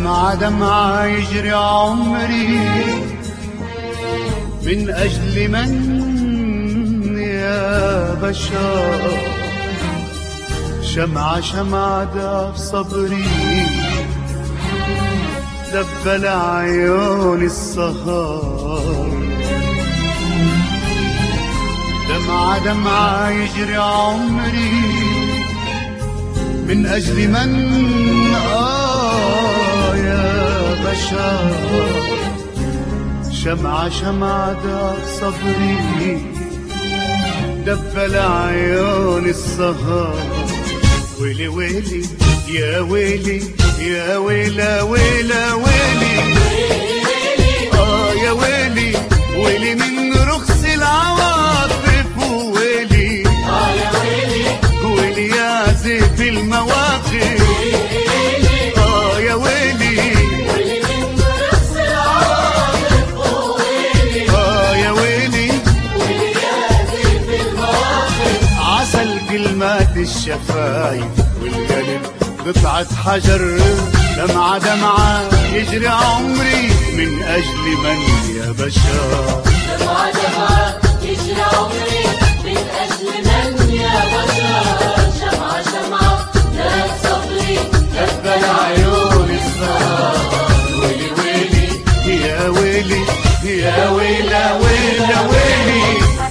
دمعة دمعة يجري عمري من أجل من يا بشر؟ شمعة شمعة داف صبري دبل عيون السهر. دمعة دمعة يجري عمري من أجل من يا بشر؟ شمعة شمعة داف صبري دبل عيون السهر. ويلي ويلي يا ويلي يا ويلا ويلا ويلي يا ويلي ويلي من رخص العواطف. ويلي يا ويلي ويلي يا زيف المواقف. يا ويلي ويلي من رخص العواطف. يا ويلي ويلي يا زيف المواقف. عسل كلمات الشفايف والقلب قطعة حجر. دمعة دمعة يجري عمري من أجل من يا بشر؟ دمعة دمعة يجري عمري من أجل من يا بشر؟ شمعة شمعة داف صبري دبل عيون السهر. ويلي ويلي يا ويلي يا ويلا ويلا ويلي.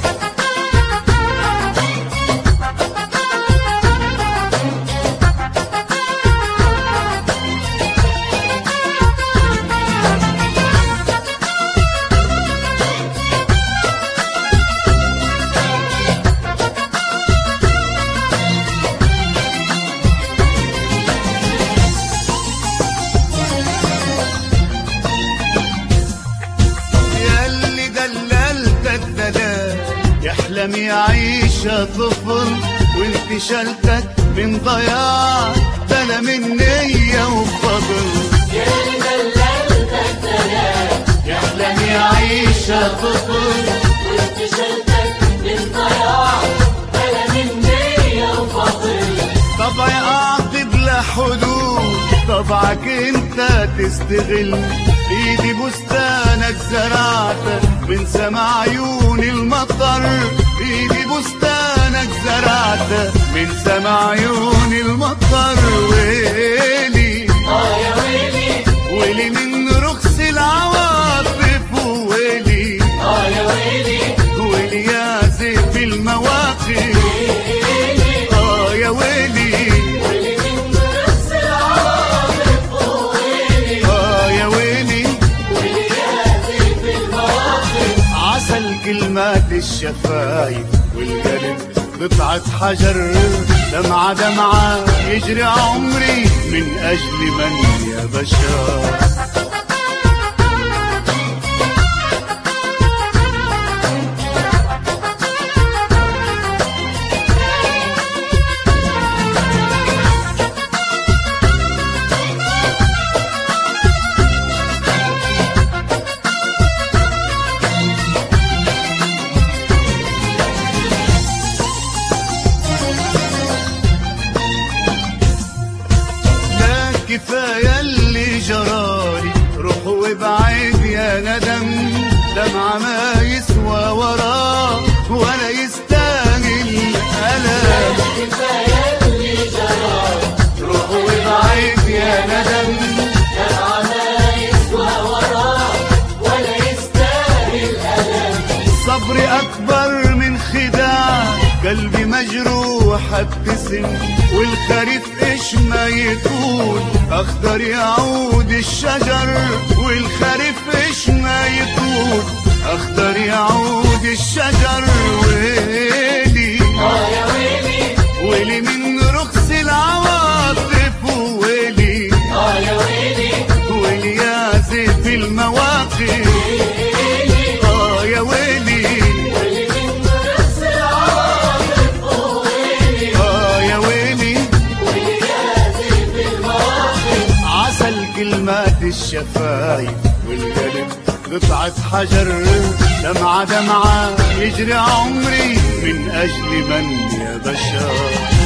يحلم يعيش طفل وانت شلتك من ضياع بلا من نية وفضل. يا اللي دللت الدلال يحلم يعيش طفل وانت شلتك من ضياع بلا من نية وفضل. طبعي اعقد لحدود طبعك انت تستغل. ايدي بستانك زرعتك من سما عيون المطر. ايدي بستانك زرعتك من سما عيون المطر. ويلي يا ويلي ويلي من رخص العواطف. ويلي يا ويلي ويلي يا زيف المواقف. يا ويلي ويلي من رخص العواطف. يا ويلي ويلي يا زيف المواقف. عسل كلمات الشفايف والقلب قطعة حجر. دمعة دمعة يجري عمري من أجل من يا بشر؟ كفاية اللي جرالي روح وابعد يا ندم. دمعة ما يسوى وراه ولا يستاهل ألم. كفاية اللي جرالي روح وابعد يا ندم. دمعة ما يسوى وراه ولا يستاهل ألم. صبري أكبر من خداع قلبي مجروح ابتسم. والخريف إيش ما يكون أخضر يعود الشجر. والخريف إيش ما يكون أخضر يعود الشجر. ويلي يا ويلي ويلي من رخص العواطف. ويلي يا ويلي ويلي يا زيف المواقف. يا ويلي ويلي من رخص العواطف. يا ويلي ويلي يا زيف المواقف. عسل كلمات الشفايف والقلب قطعة حجر. دمعة دمعة يجري عمري من أجل من يا بشر؟